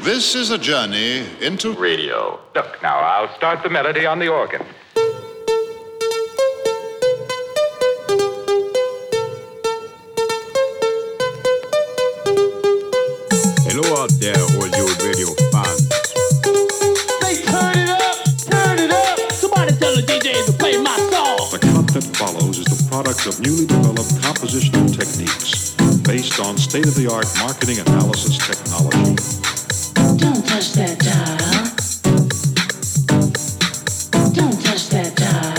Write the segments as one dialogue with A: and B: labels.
A: This is a journey into
B: radio. Look, now I'll start the melody on the organ.
C: Hello out there, all you radio fans.
D: They turn it up. Somebody tell the DJ to play my song.
E: The cut that follows is the product of newly developed compositional techniques based on state-of-the-art marketing analysis technology.
F: Don't touch that dial. Don't touch that dial.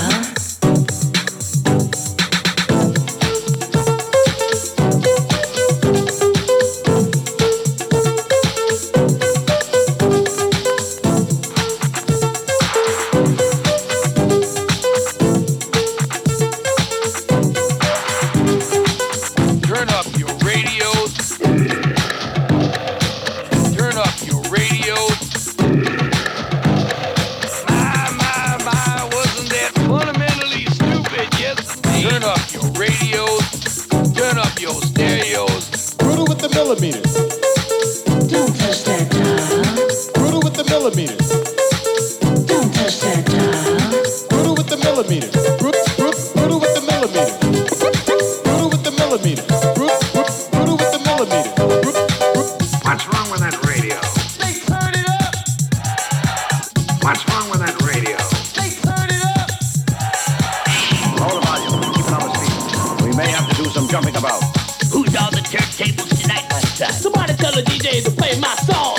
D: Turn up your radios. Turn up your radios. My, wasn't that fundamentally stupid? Yes, indeed. Turn up your radios. Turn up your stereos.
G: Brutal with the millimeters.
F: Don't touch that dial.
G: Brutal with the millimeters.
F: Don't touch that dial.
G: Brutal with the millimeters. Brutal with the millimeters. Brutal with the millimeters. Brutal with the millimeters.
H: What's wrong with that radio?
D: They turn it up.
H: What's wrong with that radio?
D: They turn it up.
H: Lower the volume. Keep it on the speed. We may have to do some jumping about.
I: Who's on the turntables tonight, my son?
D: Somebody tell the DJ to play my song.